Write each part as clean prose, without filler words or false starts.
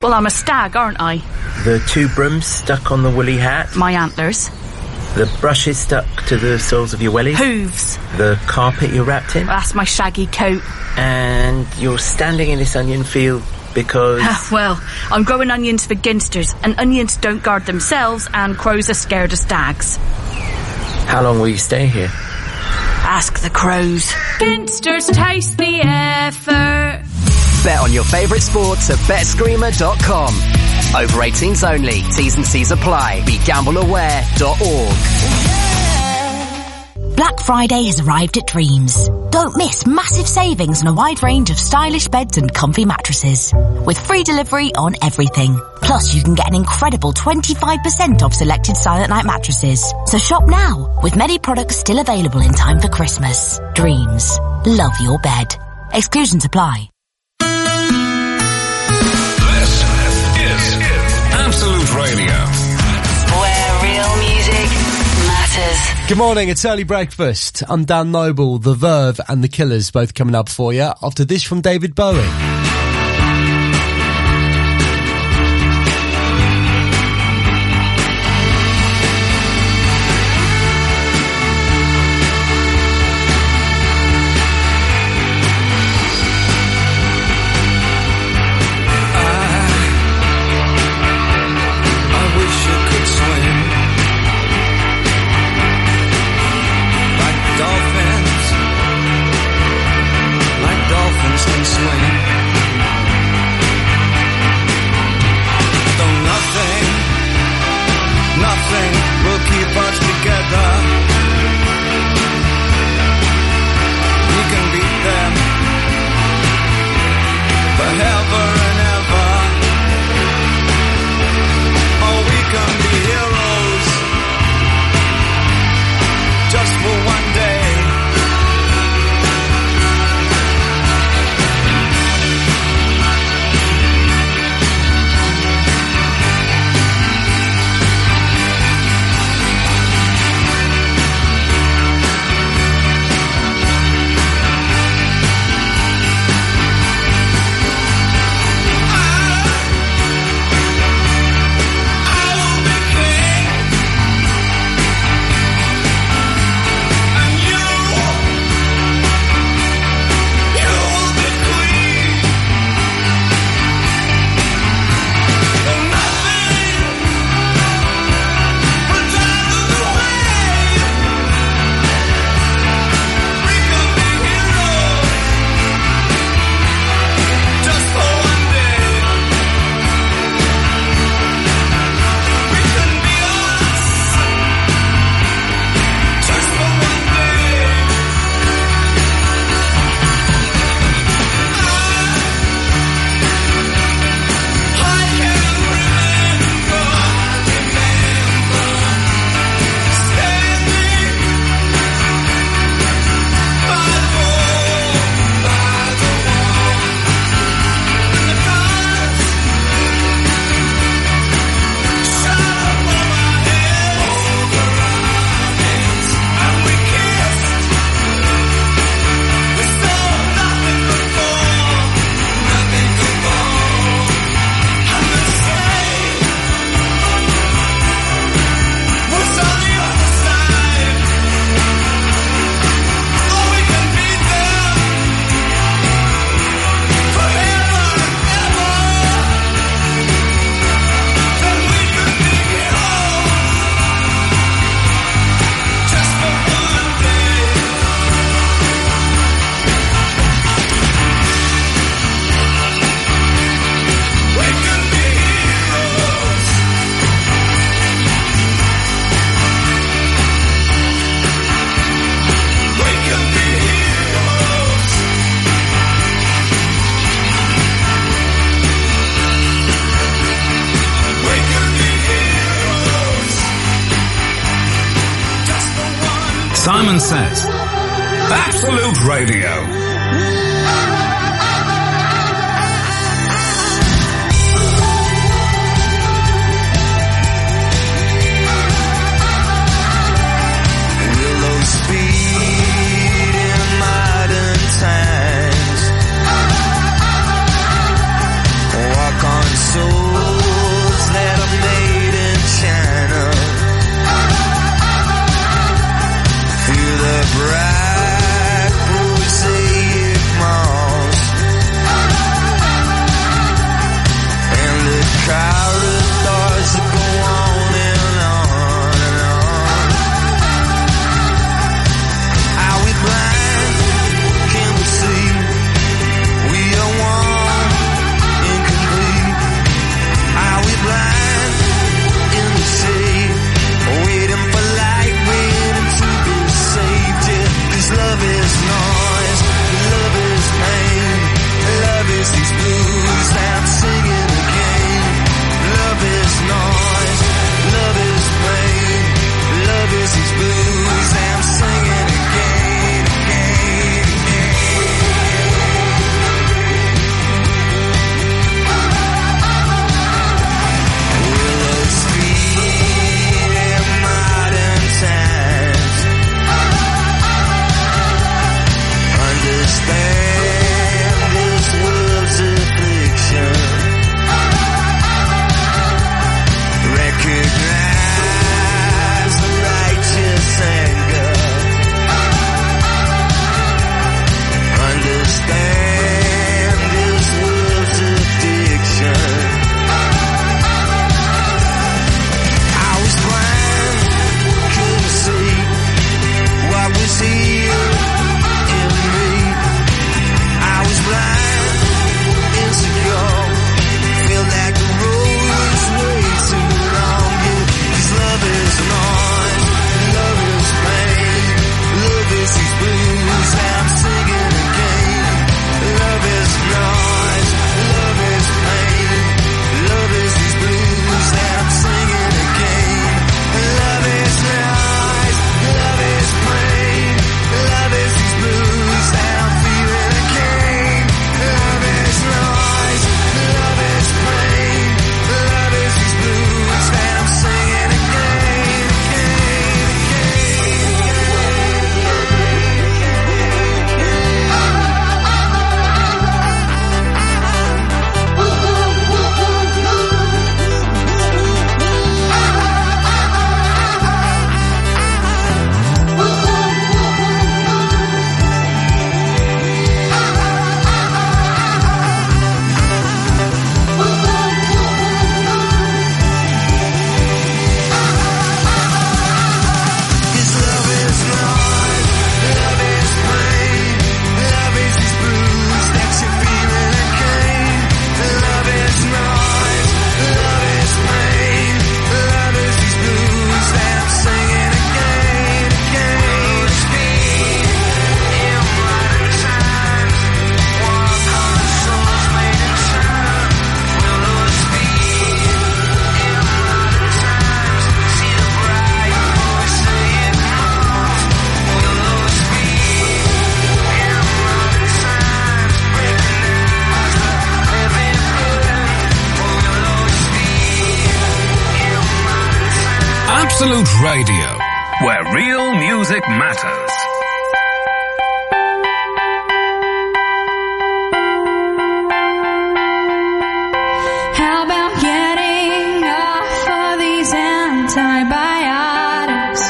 Well, I'm a stag, aren't I? The 2 brooms stuck on the woolly hat. My antlers. The brushes stuck to the soles of your wellies. Hooves. The carpet you're wrapped in. That's my shaggy coat. And you're standing in this onion field because... Well, I'm growing onions for ginsters, and onions don't guard themselves, and crows are scared of stags. How long will you stay here? Ask the crows. Ginsters taste the effort. Bet on your favourite sports at betscreamer.com. Over 18s only. T's and C's apply. BeGambleAware.org. Black Friday has arrived at Dreams. Don't miss massive savings on a wide range of stylish beds and comfy mattresses. With free delivery on everything. Plus, you can get an incredible 25% off selected Silent Night mattresses. So shop now, with many products still available in time for Christmas. Dreams. Love your bed. Exclusions apply. Absolute Radio, where real music matters. Good morning, it's Early Breakfast. I'm Dan Noble, The Verve and The Killers both coming up for you after this from David Bowie. Simon Says. Absolute Radio. So Absolute Radio, where real music matters. How about getting off of these antibiotics?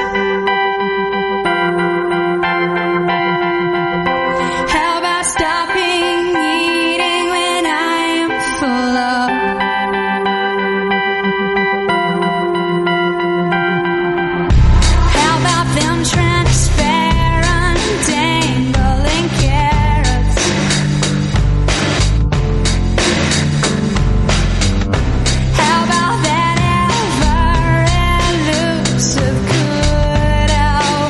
How about stopping eating when I'm full of? How about them transparent dangling carrots? How about that ever-elusive kudo?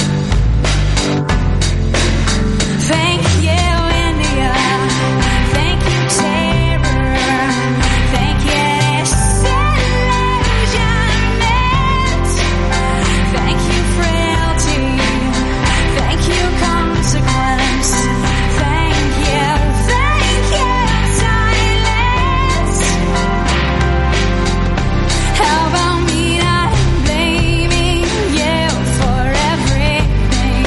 Thank you, India. Thank you, terror. Thank you, disillusionment. Thank you, frailty. Thank you, consequence. Thank you, silence. How about me not blaming you for everything?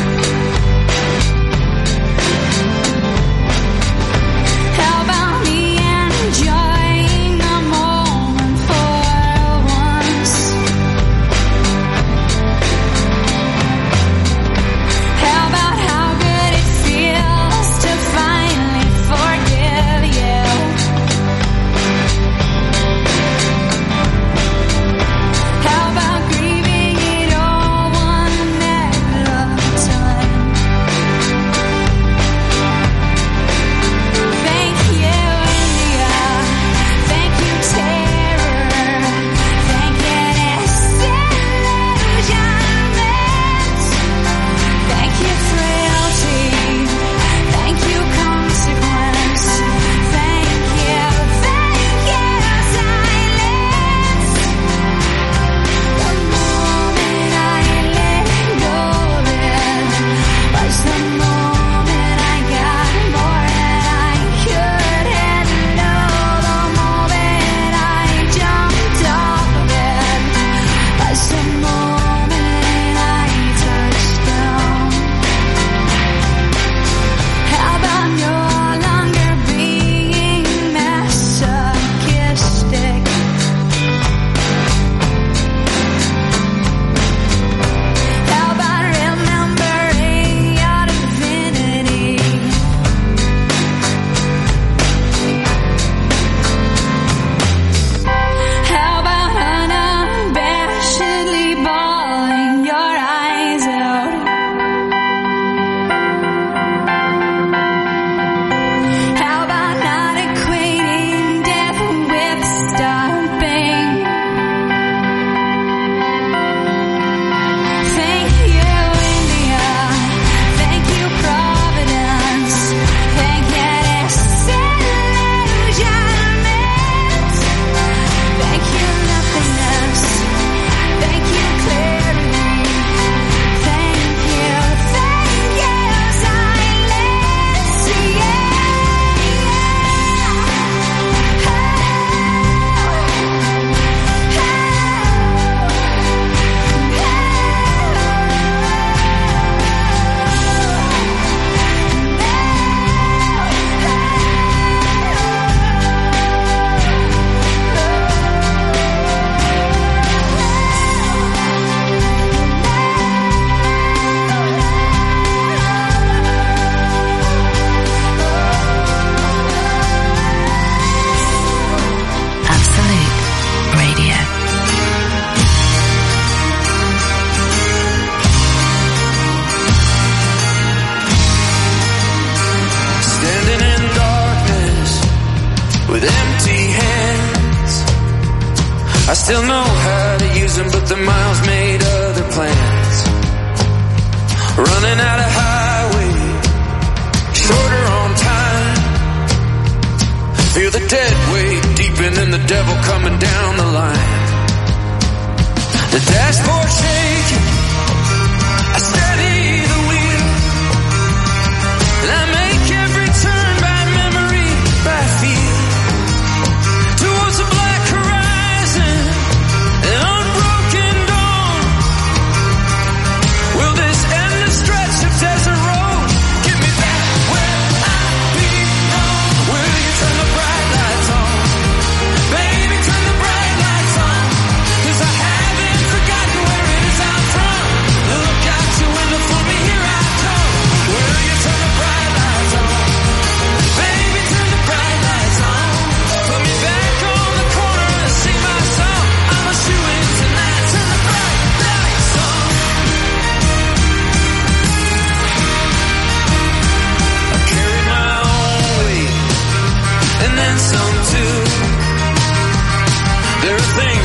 How about me enjoying the moment for once? How about how good it feels to finally forgive you? How about grieving it all one at a time? Thank you, India. Thank you, terror. Thank you, disillusionment. Thank you, frailty. Thank you, consequence. Thank you, silence. The moment I let go of it was the moment I got more than I could handle. The moment I jumped off of it was the moment I touched down. How about no longer being masochistic? How about remembering your divinity? How about unabashedly bawling your eyes out? How about not equating death with stopping? Thank you, India. Thank you, Providence. Thank you, disillusionment. Thank you, nothingness. Thank you, clarity. Thank you, silence. Absolute Radio. Standing in darkness with empty hands. I still know how to use them, but the miles made other plans. Running out of highway, shorter on time. Feel the dead weight deepening and the devil coming down the line. The dashboard shaking, I steady the wheel, and I make every turn by memory, by feel, towards a black horizon, an unbroken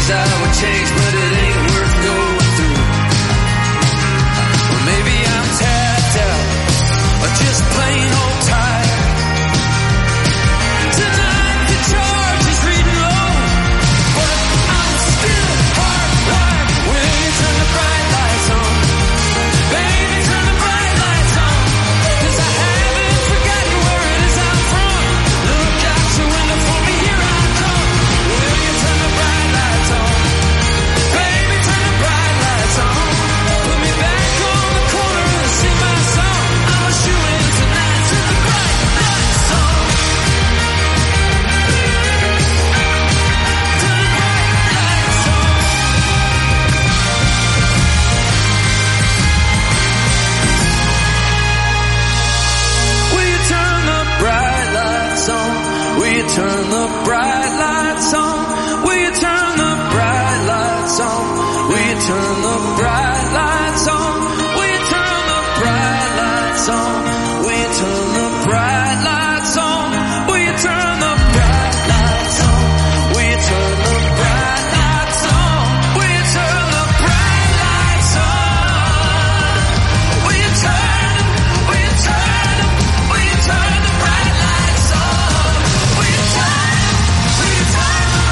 things I would change, but it ain't worth going through. Or maybe I'm tapped out, or just plain old tired. Tonight the charge is reading low, but I'm still hardwired. Will you turn the bright lights on? Baby, turn the bright lights on. 'Cause I haven't forgotten where it is I'm from. Look out your window for me, here I come. Will you turn the bright lights on? Baby, turn the bright lights on. Put me back on the corner and sing my song. I'm a shoo-in tonight to the bright lights on. Will you turn the bright lights on? Will you turn the bright lights on? Will you turn the bright lights on? Will you turn the bright lights on? Will you turn the bright lights on? Will you turn the bright lights on? Will you turn the bright lights on? Will you turn the bright lights on? Will you turn the bright lights on? Will you turn them? Will you turn them? Will you turn the bright lights on? Will you turn them? Will you turn them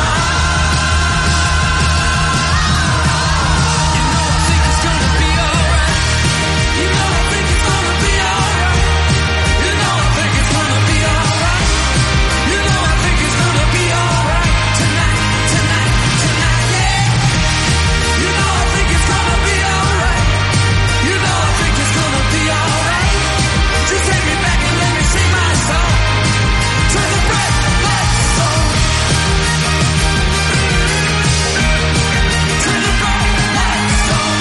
on? You know I think it's gonna be alright. You know I think it's gonna be alright. You know I think it's gonna be alright. You know I think it's gonna be alright. Tonight, tonight, tonight, yeah. You know I think it's gonna be alright. You know I think it's gonna be alright. Just take me back and let me sing my song. Turn the bright lights on. Turn the bright lights on.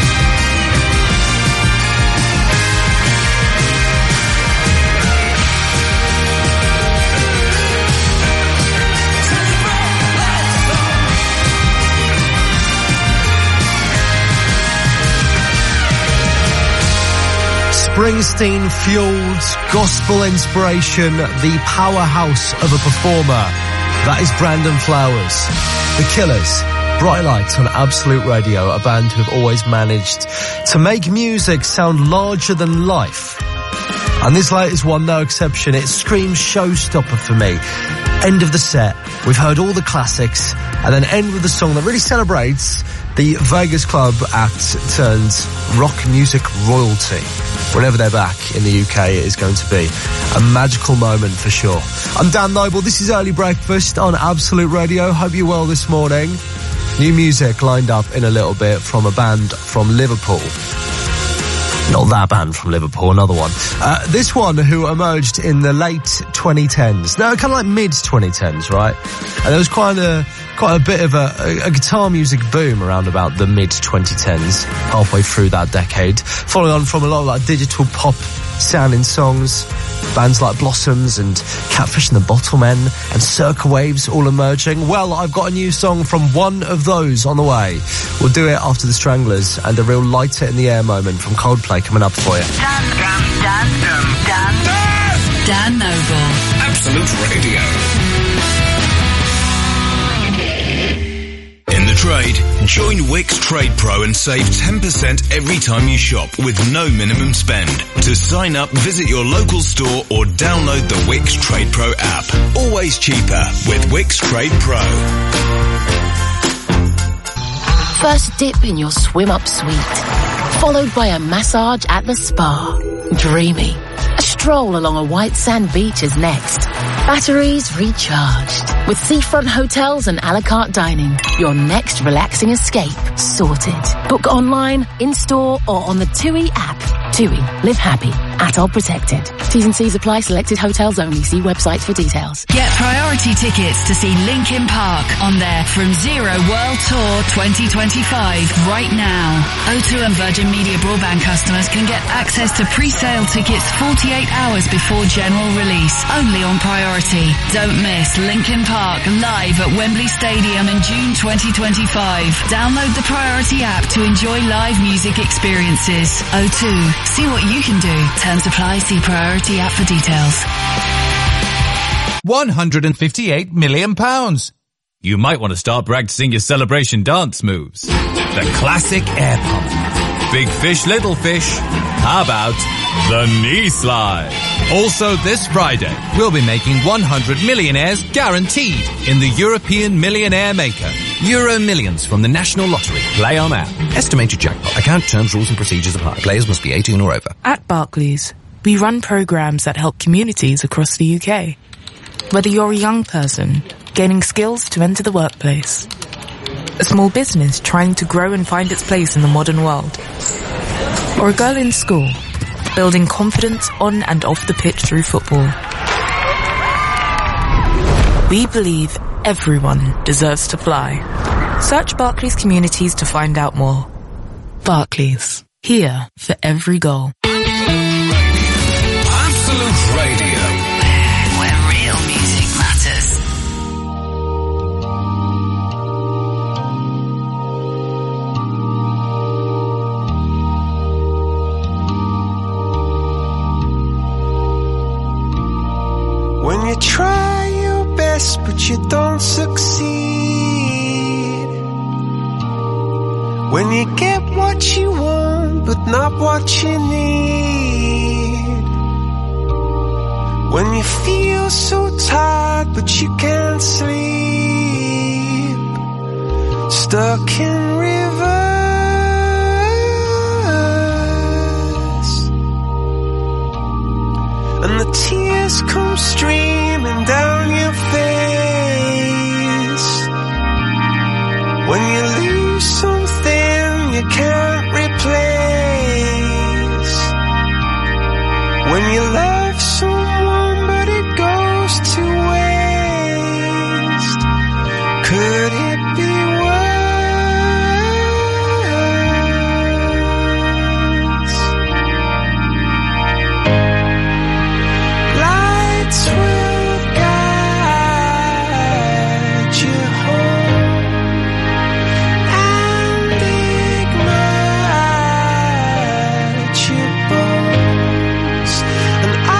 Turn the bright lights on. Springsteen-fueled gospel inspiration, the powerhouse of a performer. That is Brandon Flowers. The Killers, Bright Lights on Absolute Radio, a band who have always managed to make music sound larger than life. And this latest one, no exception. It screams showstopper for me. End of the set. We've heard all the classics, and then end with a song that really celebrates the Vegas Club act turned rock music royalty. Whenever they're back in the UK, it is going to be a magical moment for sure. I'm Dan Noble. This is Early Breakfast on Absolute Radio. Hope you're well this morning. New music lined up in a little bit from a band from Liverpool. Not that band from Liverpool, another one. This one who emerged in the late 2010s. No, kind of like mid-2010s, right? And there was quite a bit of a guitar music boom around about the mid-2010s, halfway through that decade. Following on from a lot of like digital pop sounding songs, bands like Blossoms and Catfish and the Bottlemen and Circa Waves all emerging. Well, I've got a new song from one of those on the way. We'll do it after the Stranglers and a real lighter in the air moment from Coldplay coming up for you. Dan Noble. Absolute Radio. In the trade, join Wix Trade Pro and save 10% every time you shop with no minimum spend. To sign up, visit your local store or download the Wix Trade Pro app. Always cheaper with Wix Trade Pro. First dip in your swim-up suite, followed by a massage at the spa. Dreamy. A stroll along a white sand beach is next. Batteries recharged. With seafront hotels and a la carte dining, your next relaxing escape sorted. Book online, in-store or on the TUI app. TUI. Live happy. ATOL protected. T's and C's apply. Selected hotels only. See website for details. Get priority tickets to see Linkin Park on their From Zero World Tour 2025 right now. O2 and Virgin Media broadband customers can get access to pre-sale tickets 48 hours before general release. Only on priority. Don't miss Linkin Park live at Wembley Stadium in June 2025. Download the Priority app to enjoy live music experiences. O2. See what you can do. Terms apply. See Priority app for details. £158 million. You might want to start practicing your celebration dance moves. The classic air pump. Big fish, little fish. How about the knee slide? Also this Friday, we'll be making 100 millionaires guaranteed in the European Millionaire Maker. Euro Millions from the National Lottery. Play on app. Estimated jackpot. Account terms, rules and procedures apply. Players must be 18 or over. At Barclays, we run programs that help communities across the UK. Whether you're a young person gaining skills to enter the workplace, a small business trying to grow and find its place in the modern world, or a girl in school building confidence on and off the pitch through football, we believe everyone deserves to fly. Search Barclays Communities to find out more. Barclays, here for every goal. Absolute Radio. Where real music matters. When you try your best but you don't succeed, when you get what you want but not what you need, when you feel so tired but you can't sleep, stuck in rivers, and the tears come streaming down your face, when you lose something you can't replace, when you love someone but it goes to waste, could it be worse? Lights will guide you home and ignite your bones, and I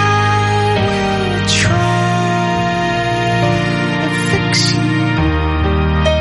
will try to fix you.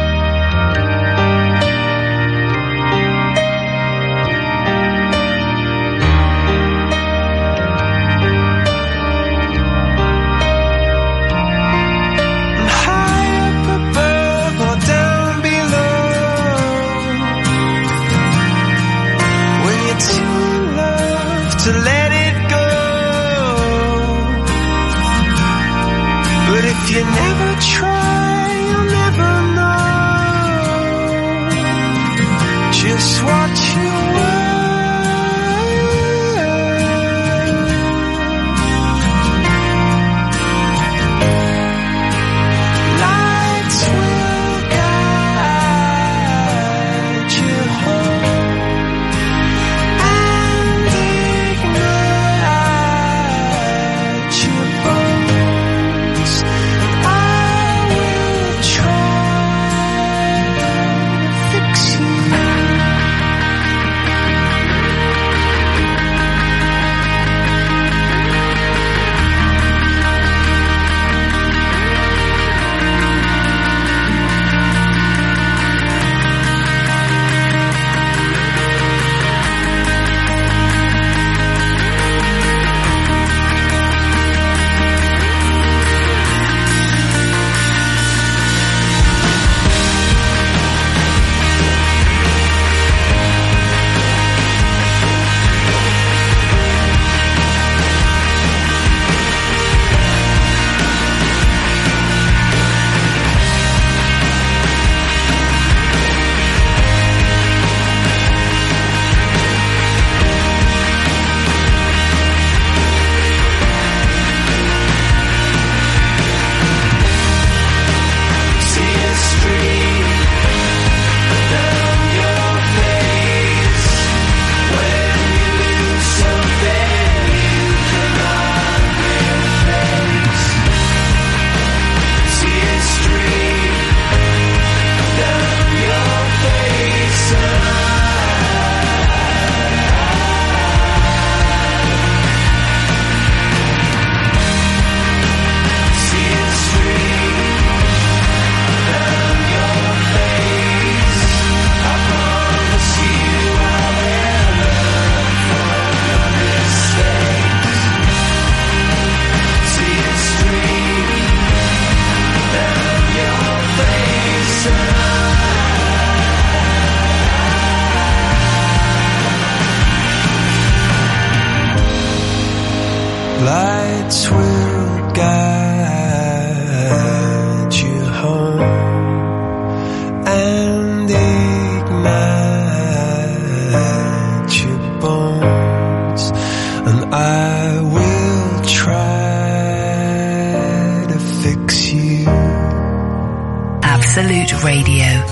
Radio.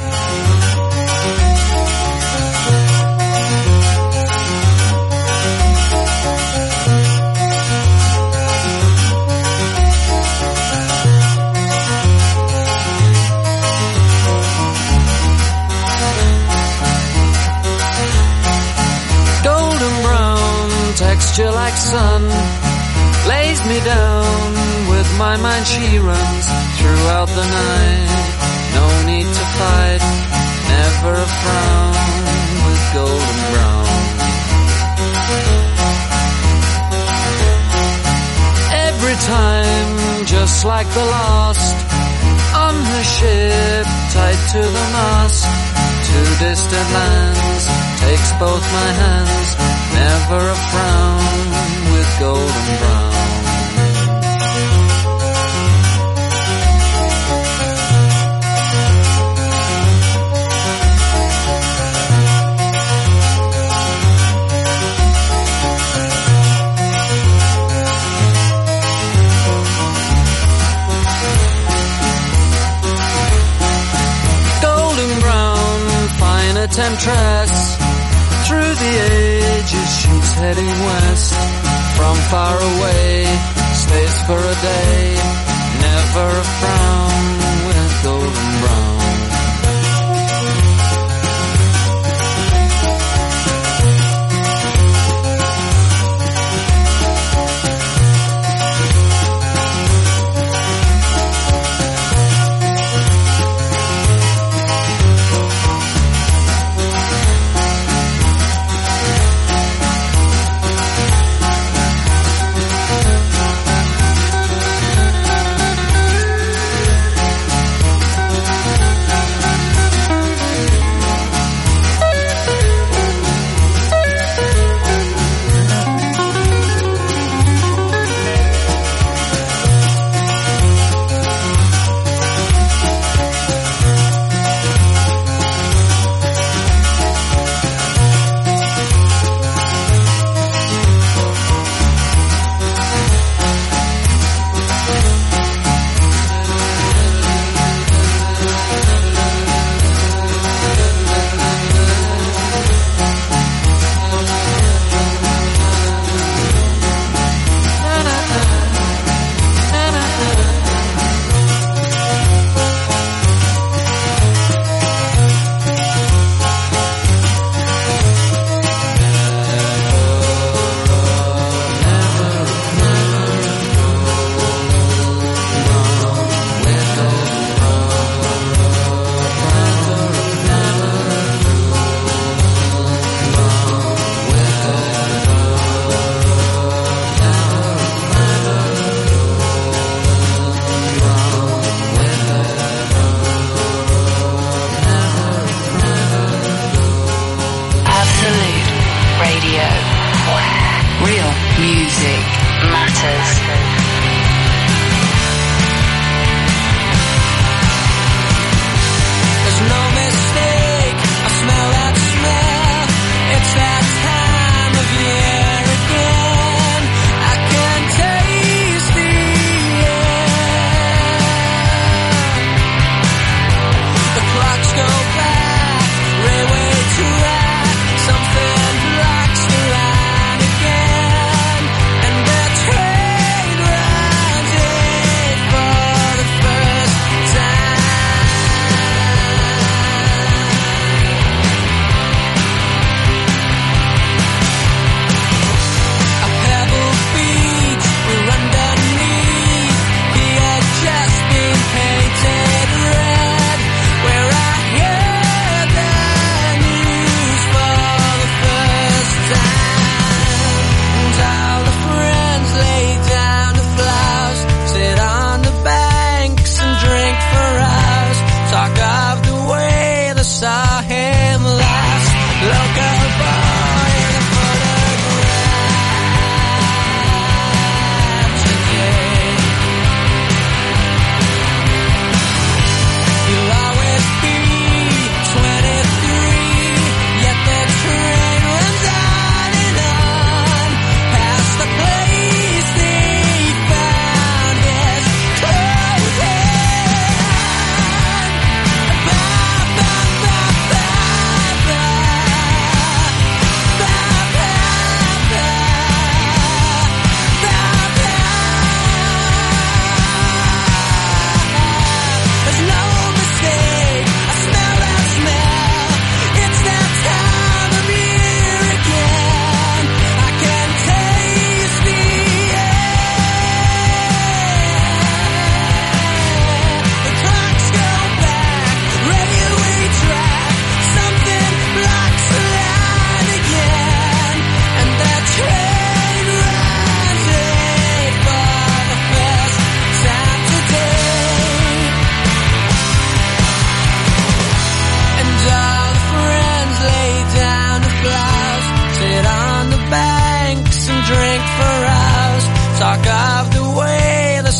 Texture like sun lays me down. With my mind she runs throughout the night. No need to fight, never a frown with golden brown. Every time, just like the last, on her ship, tied to the mast, to distant lands, takes both my hands. Never a frown with golden brown. Golden brown, fine a temptress. Through the ages she's heading west. From far away, stays for a day. Never a frown with golden brown.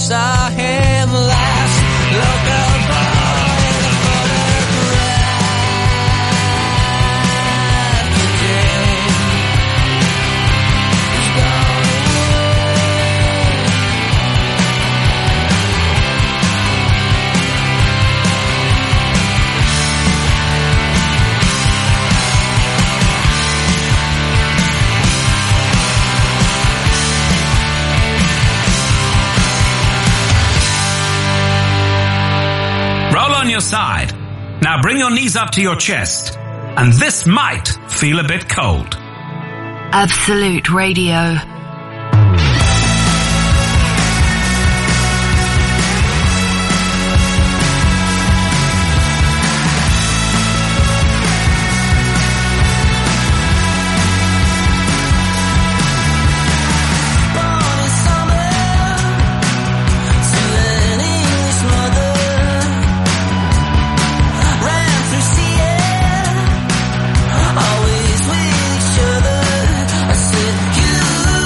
saw him last. Local boy in a photograph today. He's gone on your side. Now bring your knees up to your chest. And this might feel a bit cold. Absolute Radio. Always with each other. I said, you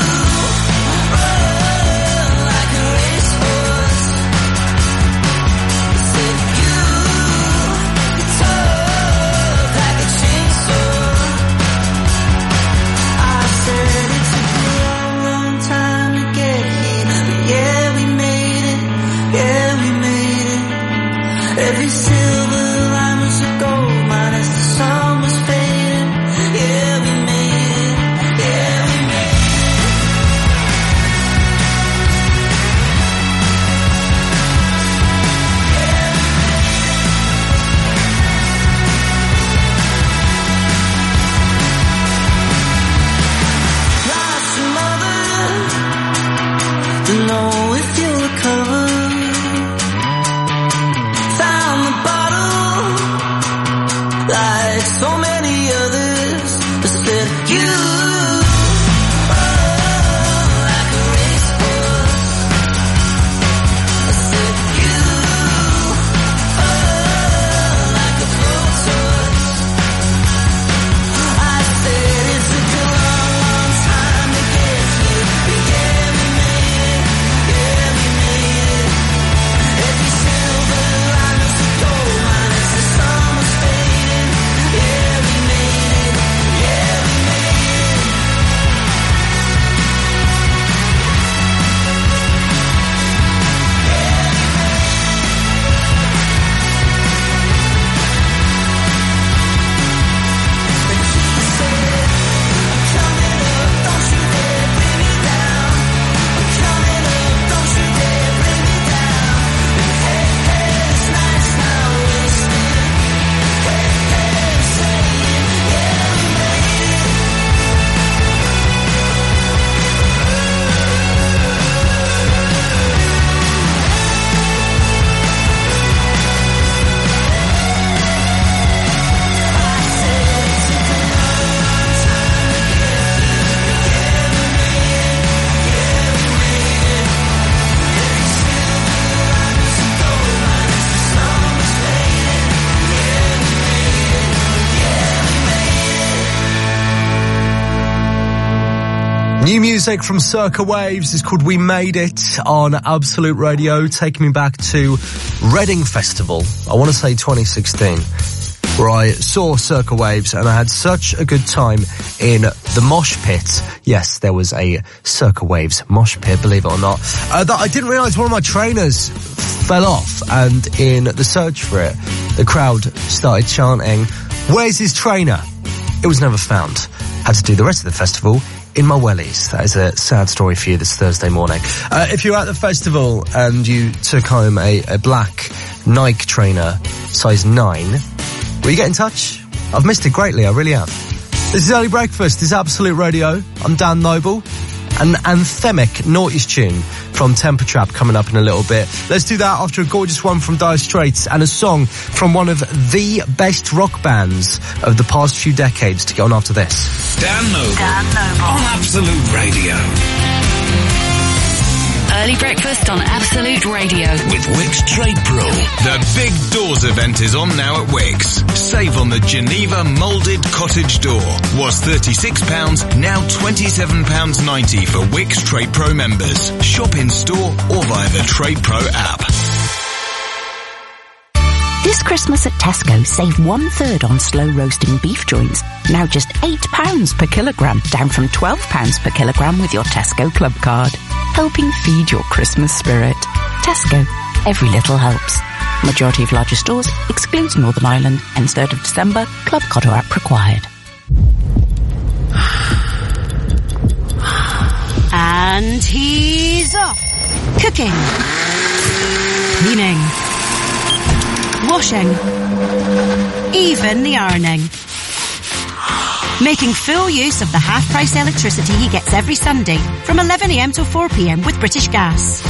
New music from Circa Waves is called We Made It on Absolute Radio, taking me back to Reading Festival, I want to say 2016, where I saw Circa Waves and I had such a good time in the mosh pit. Yes, there was a Circa Waves mosh pit, believe it or not, that I didn't realise one of my trainers fell off, and in the search for it, the crowd started chanting, "Where's his trainer?" It was never found. Had to do the rest of the festival in my wellies. That is a sad story for you this Thursday morning. If you're at the festival and you took home a black Nike trainer, size 9, will you get in touch? I've missed it greatly, I really have. This is Early Breakfast, this is Absolute Radio. I'm Dan Noble. An anthemic noughties tune from Temper Trap coming up in a little bit. Let's do that after a gorgeous one from Dire Straits and a song from one of the best rock bands of the past few decades to get on after this. Dan Noble. On Absolute Radio. Early breakfast on Absolute Radio. With Wix Trade Pro. The Big Doors event is on now at Wix. Save on the Geneva Moulded Cottage Door. Was £36, now £27.90 for Wix Trade Pro members. Shop in store or via the Trade Pro app. This Christmas at Tesco, save 1/3 on slow roasting beef joints. Now just £8 per kilogram, down from £12 per kilogram with your Tesco Club card. Helping feed your Christmas spirit. Tesco. Every little helps. Majority of larger stores, excludes Northern Ireland, ends 3rd of December, Club Card or app required. And he's off. Cooking. Cleaning. Washing. Even the ironing. Making full use of the half-price electricity he gets every Sunday from 11 a.m. till 4 p.m. with British Gas.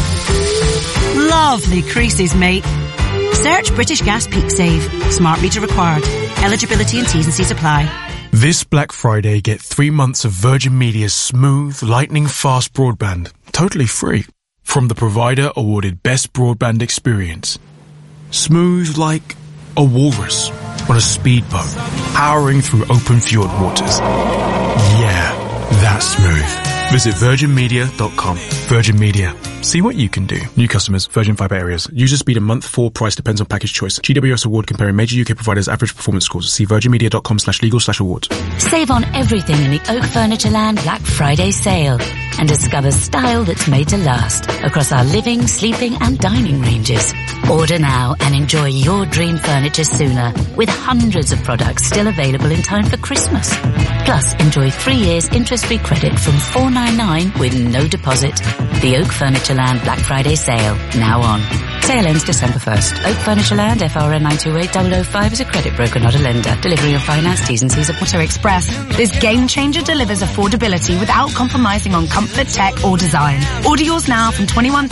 Lovely creases, mate. Search British Gas Peak Save. Smart meter required. Eligibility and T's and C's apply. This Black Friday, get 3 months of Virgin Media's smooth, lightning-fast broadband, totally free, from the provider awarded Best Broadband Experience. Smooth like a walrus on a speedboat, powering through open fjord waters. Yeah, that's smooth. Visit virginmedia.com. Virgin Media. See what you can do. New customers, Virgin Fibre areas. User speed a month, 4 price depends on package choice. GWS award comparing major UK providers' average performance scores. See virginmedia.com/legal/awards. Save on everything in the Oak Furnitureland Black Friday sale and discover style that's made to last across our living, sleeping and dining ranges. Order now and enjoy your dream furniture sooner with hundreds of products still available in time for Christmas. Plus, enjoy 3 years interest-free credit from $499 with no deposit. The Oak Furnitureland Black Friday sale, now on. Sale ends December 1st. Oak Furnitureland, FRN 928005 is a credit broker, not a lender. Delivery of finance, T's and C's apply. Auto Express. This game changer delivers affordability without compromising on comfort, tech or design. Order yours now from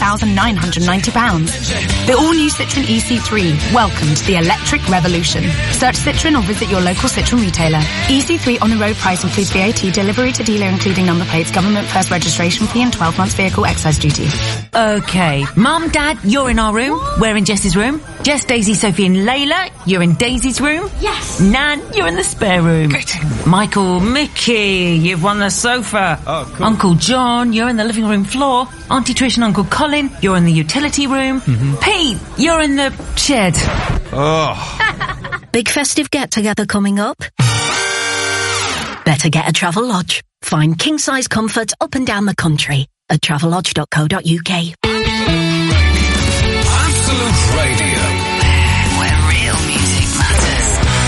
£21,990. The all-new Citroen EC3. Welcome to the electric revolution. Search Citroen or visit your local Citroen retailer. EC3 on the road price includes VAT, delivery to dealer including number plates, government first registration fee and 12 months vehicle excise duty. Okay. Mum, Dad, you're in our room. We're in Jess's room. Jess, Daisy, Sophie and Layla, you're in Daisy's room. Yes. Nan, you're in the spare room. Michael, Mickey, you've won the sofa. Oh, cool. Uncle John, you're in the living room floor. Auntie Trish and Uncle Colin, you're in the utility room. Pete, you're in the shed. Oh. Big festive get-together coming up? Better get a Travelodge. Find king-size comfort up and down the country at travelodge.co.uk. Absolute Radio. Where real music matters.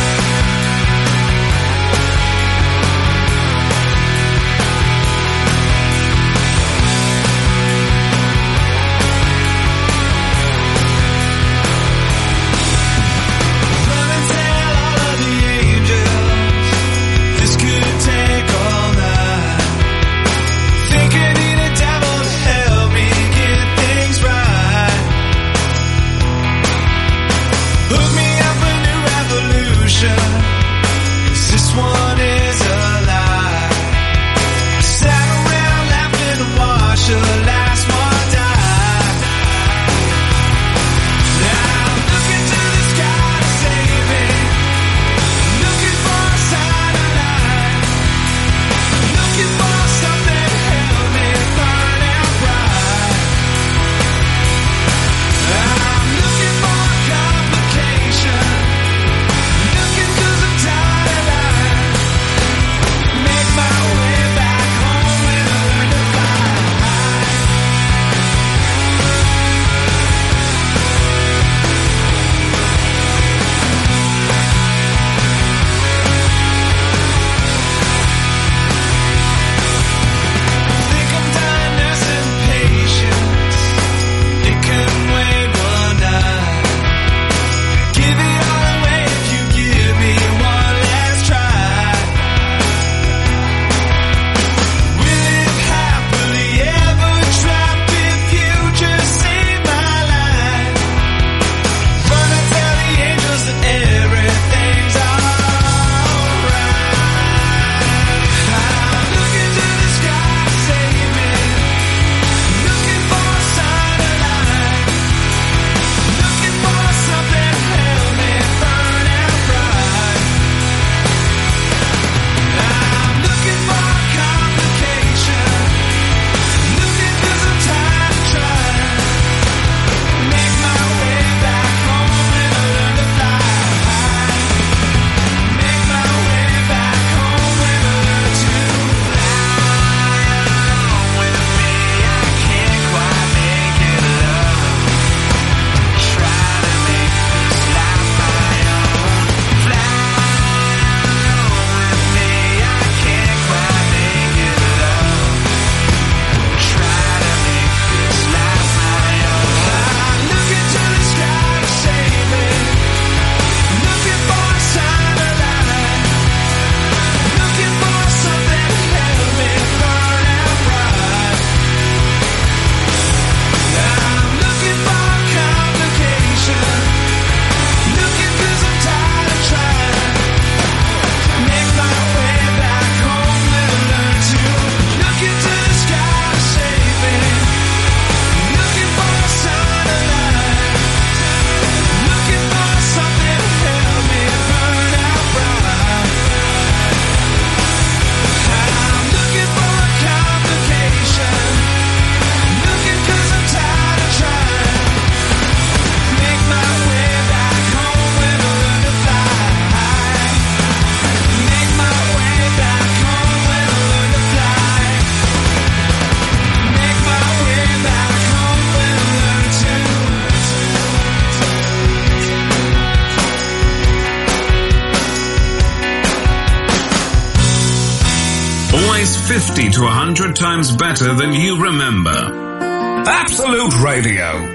This could take all night. Think I need a devil to help me get things right. Always 50 to 100 times better than you remember. Absolute Radio.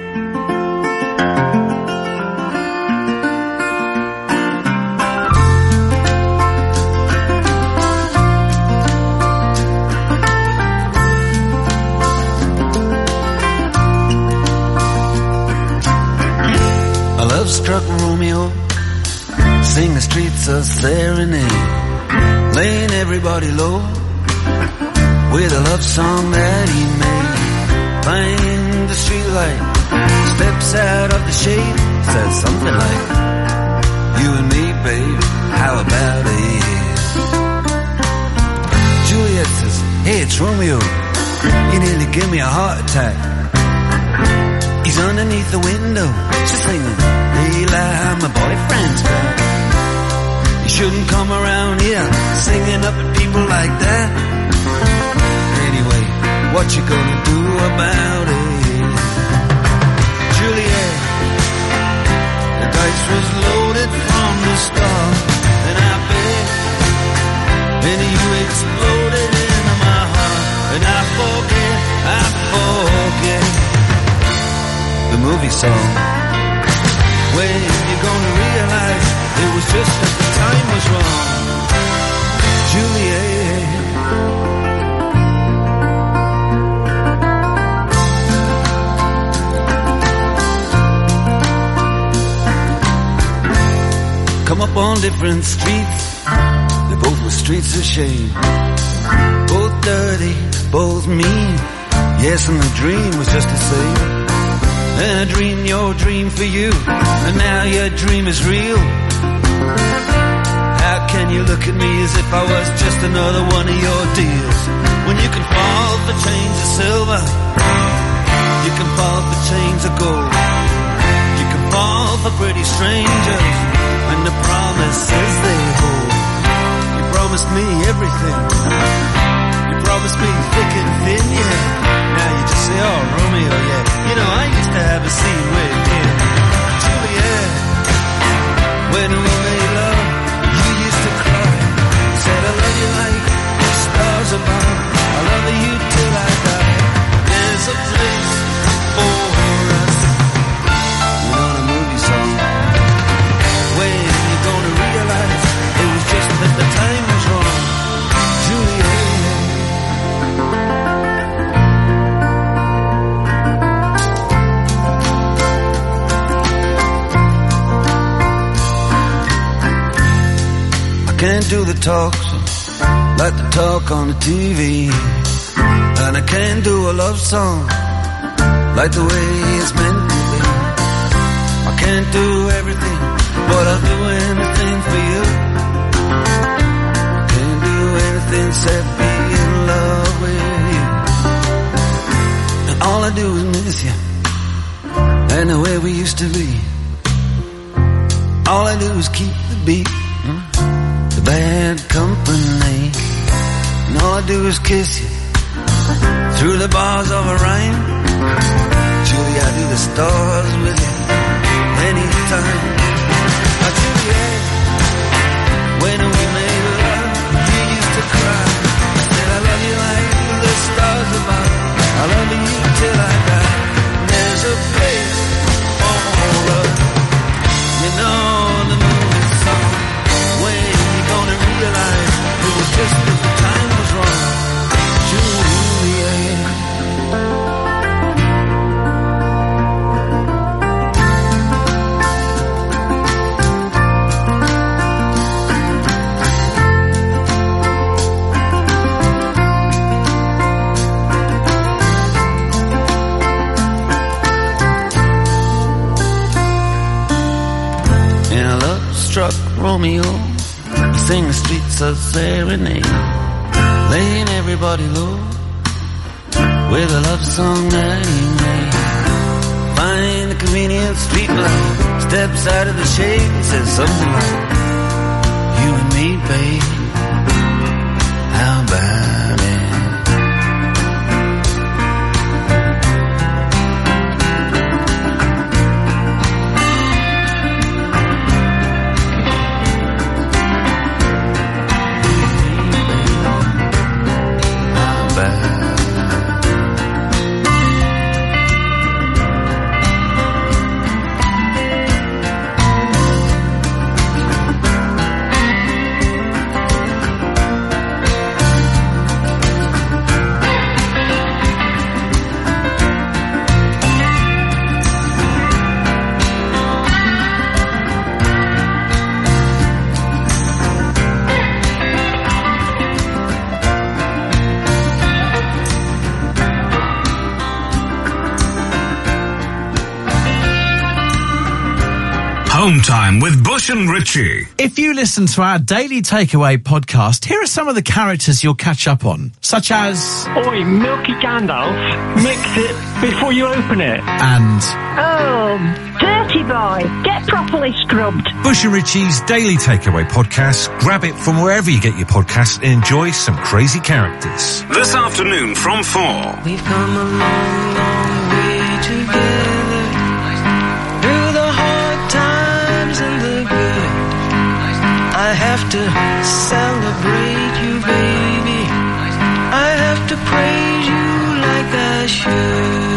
Love-struck Romeo, sing the streets a serenade, laying everybody low with a love song that he made. Find the streetlight, steps out of the shade, says something like, you and me, babe, how about it? Juliet says, hey, it's Romeo, you nearly gave me a heart attack. He's underneath the window, she's singing, Leila, my boyfriend's back. You shouldn't come around here singing up at people like that. Anyway, what you gonna do about it? Juliet, the dice was loaded from the start, and I bet, and you exploded into my heart, and I forget the movie song. When you're gonna realize it was just that the time was wrong, Juliet. Come up on different streets, they both were streets of shame, both dirty, both mean. Yes, and the dream was just the same. And I dreamed your dream for you, and now your dream is real. How can you look at me as if I was just another one of your deals? When you can fall for chains of silver, you can fall for chains of gold, you can fall for pretty strangers, and the promises they hold. You promised me everything, you promised me thick and thin, yeah. Now you just say, oh, Romeo, yeah. You know, I used to have a scene with him. Juliet, when we made love, you used to cry. Said, I love you like the stars above. I love you till I die. There's a place for us. You know the movie song. When you're gonna realize it was just that the time was wrong. Juliet. Can't do the talks like the talk on the TV, and I can't do a love song like the way it's meant to be. I can't do everything, but I'll do anything for you. Can't do anything except be in love with you. And all I do is miss you, and the way we used to be. All I do is keep the beat, the bad company, and all I do is kiss you through the bars of a rhyme. Julie, I do the stars with you anytime. Julie, when we made love, you used to cry. I said I love you like the stars above. I love you till I die. There's a place for us, you know the movie song. When you're gonna realize it was just that the time was wrong, Juliet. And a love-struck Romeo, sing the streets of serenade, laying everybody low with a love song that he made. Find a convenient street light, steps out of the shade and says something like, you and me, babe, how about it? Home Time with Bush and Ritchie. If you listen to our Daily Takeaway podcast, here are some of the characters you'll catch up on, such as... Oi, Milky Gandalf, mix it before you open it. And... Oh, dirty boy, get properly scrubbed. Bush and Ritchie's Daily Takeaway podcast. Grab it from wherever you get your podcasts and enjoy some crazy characters. This afternoon from 4. We've come a long, long way together. Through the hard times and the good. I have to celebrate you, baby. I have to praise you like I should.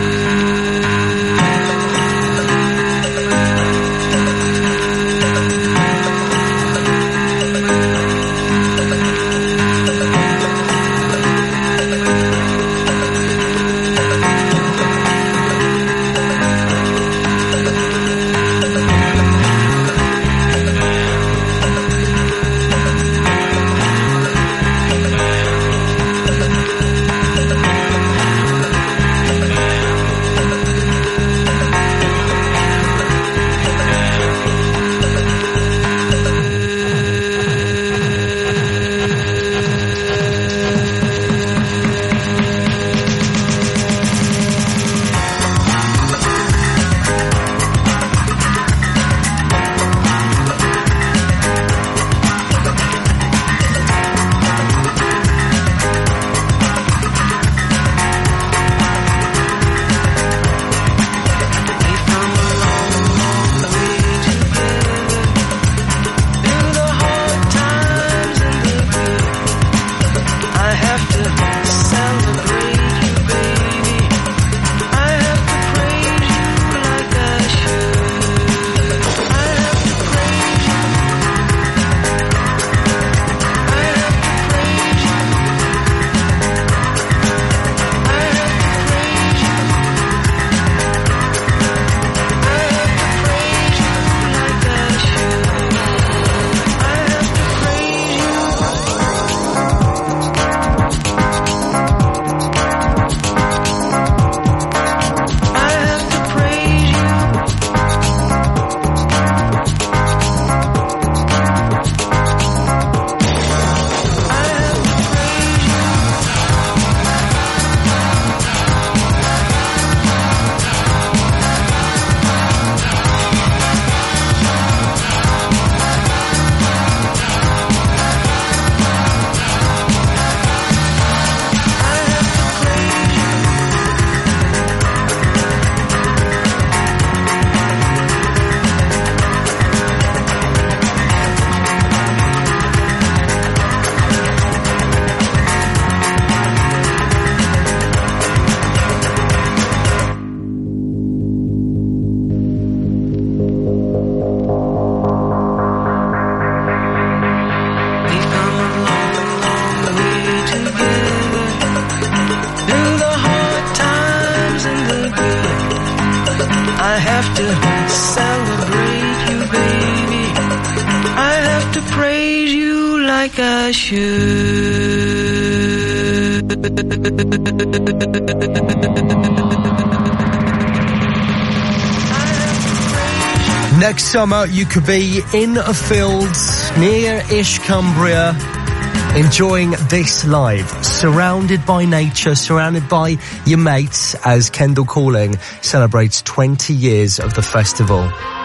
Next summer, you could be in a field near Ish Cumbria, enjoying this live, surrounded by nature, surrounded by your mates, as Kendall Calling celebrates 20 years of the festival.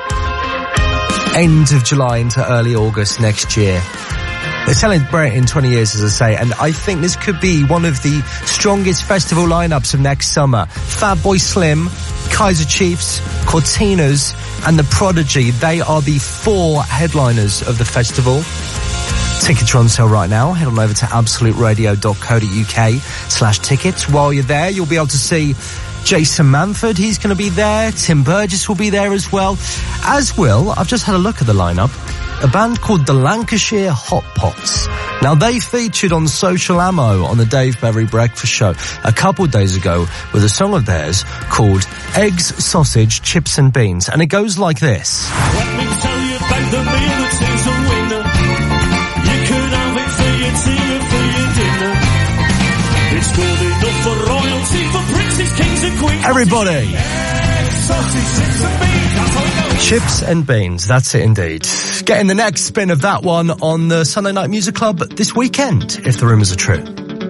End of July into early August next year. They're celebrating 20 years, as I say, and I think this could be one of the strongest festival lineups of next summer. Fatboy Slim, Kaiser Chiefs, Cortinas, and The Prodigy. They are the 4 headliners of the festival. Tickets are on sale right now. Head on over to absoluteradio.co.uk/tickets. While you're there, you'll be able to see Jason Manford. He's going to be there. Tim Burgess will be there as well. As will, I've just had a look at the lineup, a band called the Lancashire Hot Pots. Now, they featured on Social Ammo on the Dave Berry Breakfast Show a couple of days ago with a song of theirs called Eggs, Sausage, Chips and Beans. And it goes like this. Let me tell you about the meal that is a winner. You could have it for your tea or for your dinner. It's good enough for royalty, for princes, kings and queens. Everybody. Eggs, sausage, chips and beans. That's how it goes. Chips and beans, that's it indeed. Getting the next spin of that one on the Sunday Night Music Club this weekend, if the rumours are true.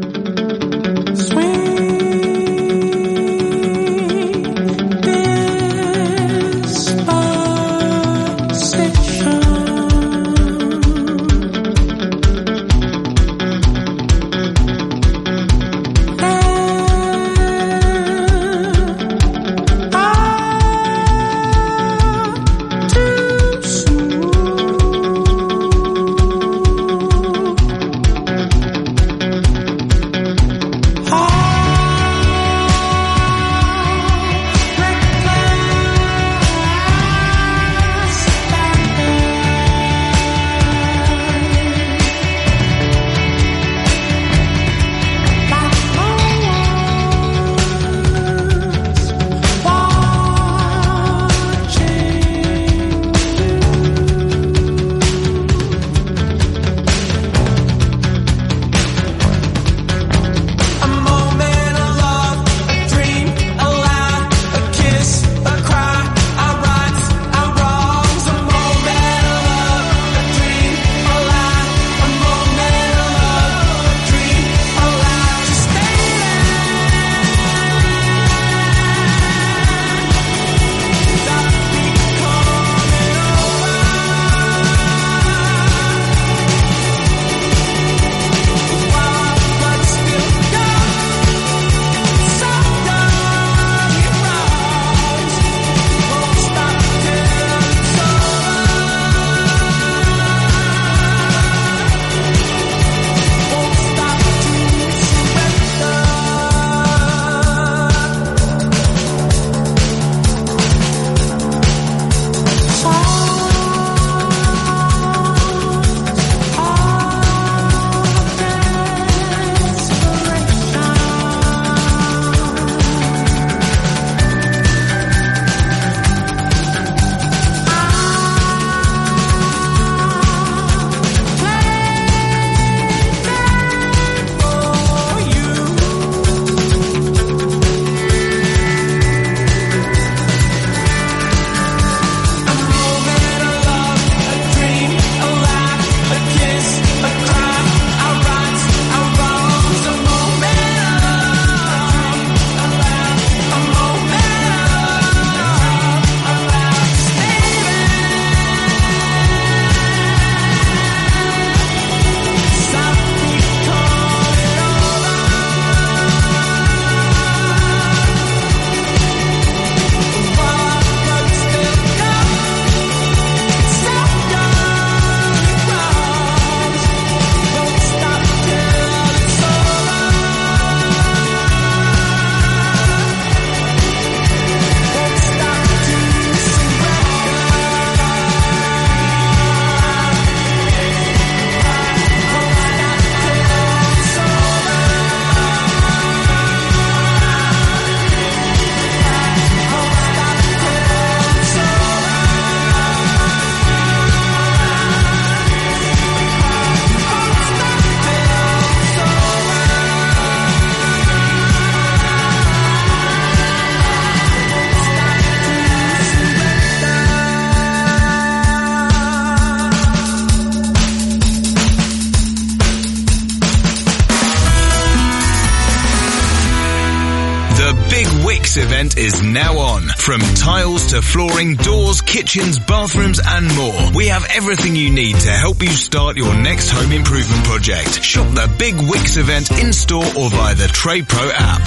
Event is now on. From tiles to flooring, doors, kitchens, bathrooms and more. We have everything you need to help you start your next home improvement project. Shop the Big Wicks event in store or via the Trade Pro app.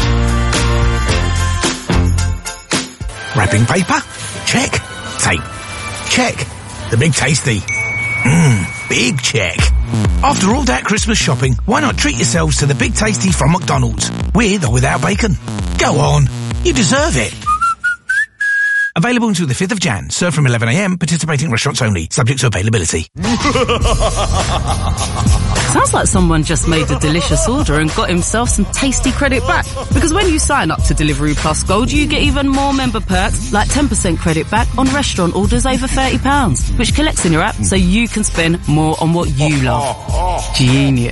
Wrapping paper? Check. Tape? Check. The Big Tasty? Big check. After all that Christmas shopping, why not treat yourselves to the Big Tasty from McDonald's? With or without bacon? Go on. You deserve it. Available until the 5th of Jan. Served from 11 a.m. Participating restaurants only. Subject to availability. Sounds like someone just made a delicious order and got himself some tasty credit back. Because when you sign up to Delivery Plus Gold, you get even more member perks, like 10% credit back on restaurant orders over £30, which collects in your app so you can spend more on what you love. Genius.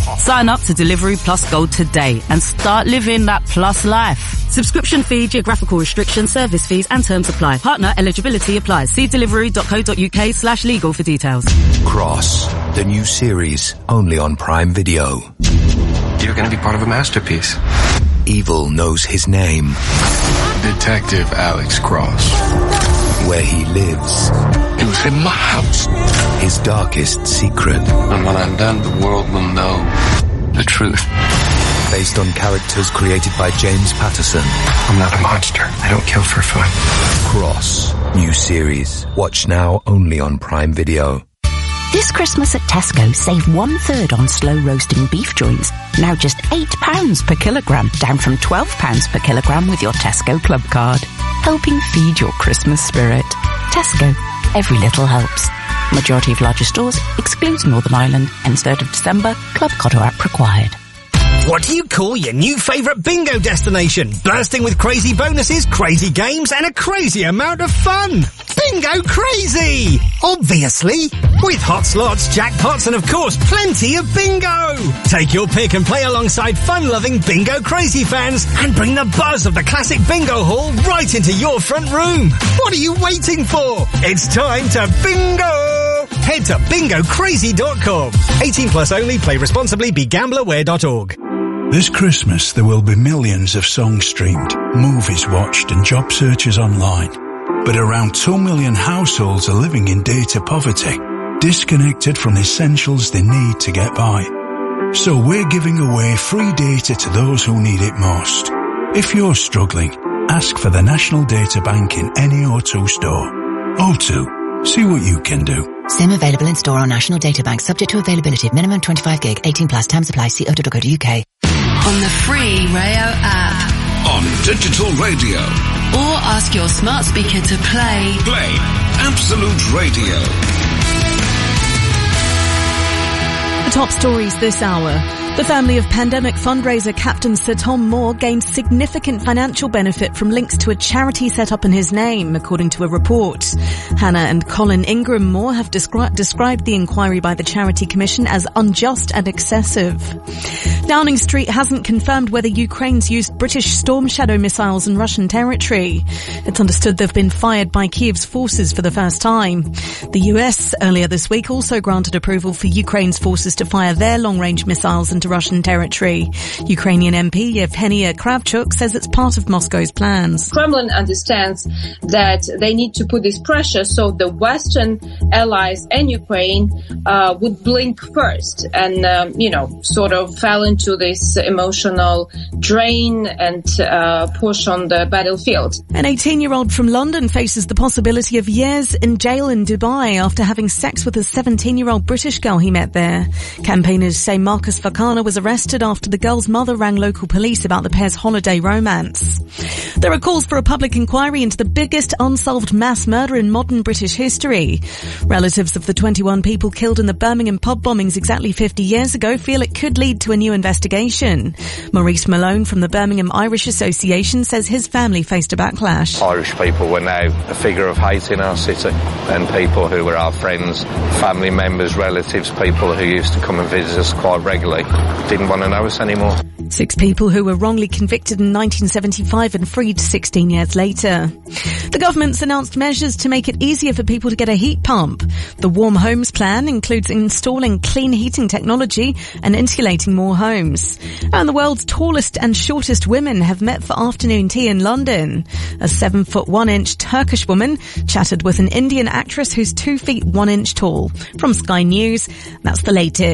Sign up to Delivery Plus Gold today and start living that plus life. Subscription fee, geographical restrictions, service fees and terms apply. Partner eligibility applies. See delivery.co.uk/legal for details. Cross, the new series, only on Prime Video. You're going to be part of a masterpiece. Evil knows his name. Detective Alex Cross. Where he lives. It was in my house. His darkest secret. And when I'm done, the world will know the truth. Based on characters created by James Patterson. I'm not a monster. I don't kill for fun. Cross, new series. Watch now only on Prime Video. This Christmas at Tesco, save 1/3 on slow roasting beef joints. Now just £8 per kilogram, down from £12 per kilogram with your Tesco Club card. Helping feed your Christmas spirit. Tesco, every little helps. Majority of larger stores, excludes Northern Ireland, ends 3rd of December, Club Cotto app required. What do you call your new favourite bingo destination? Bursting with crazy bonuses, crazy games, and a crazy amount of fun. Bingo Crazy! Obviously. With hot slots, jackpots, and of course, plenty of bingo. Take your pick and play alongside fun-loving Bingo Crazy fans and bring the buzz of the classic bingo hall right into your front room. What are you waiting for? It's time to bingo! Head to bingocrazy.com. 18 plus only, play responsibly, begambleaware.org. This Christmas there will be millions of songs streamed, movies watched and job searches online. But around 2 million households are living in data poverty, disconnected from the essentials they need to get by. So we're giving away free data to those who need it most. If you're struggling, ask for the National Data Bank in any O2 store. O2, see what you can do. SIM available in store on National Data Bank, subject to availability. Minimum 25 gig, 18 plus. Terms apply. See o2.co.uk. On the free Rayo app. On digital radio. Or ask your smart speaker to play. Play Absolute Radio. The top stories this hour. The family of pandemic fundraiser Captain Sir Tom Moore gained significant financial benefit from links to a charity set up in his name, according to a report. Hannah and Colin Ingram Moore have described the inquiry by the Charity Commission as unjust and excessive. Downing Street hasn't confirmed whether Ukraine's used British Storm Shadow missiles in Russian territory. It's understood they've been fired by Kiev's forces for the first time. The US earlier this week also granted approval for Ukraine's forces to fire their long-range missiles into Russian territory. Ukrainian MP Yevhenia Kravchuk says it's part of Moscow's plans. Kremlin understands that they need to put this pressure so the Western allies and Ukraine would blink first and, sort of fell into this emotional drain and push on the battlefield. An 18-year-old from London faces the possibility of years in jail in Dubai after having sex with a 17-year-old British girl he met there. Campaigners say Marcus Fakana was arrested after the girl's mother rang local police about the pair's holiday romance. There are calls for a public inquiry into the biggest unsolved mass murder in modern British history. Relatives of the 21 people killed in the Birmingham pub bombings exactly 50 years ago feel it could lead to a new investigation. Maurice Malone from the Birmingham Irish Association says his family faced a backlash. Irish people were now a figure of hate in our city, and people who were our friends, family members, relatives, people who used to come and visit us quite regularly didn't want to know us anymore. 6 people who were wrongly convicted in 1975 and freed 16 years later. The government's announced measures to make it easier for people to get a heat pump. The Warm Homes Plan includes installing clean heating technology and insulating more homes. And the world's tallest and shortest women have met for afternoon tea in London. A 7-foot 1-inch Turkish woman chatted with an Indian actress who's 2 feet 1 inch tall. From Sky News, that's the latest.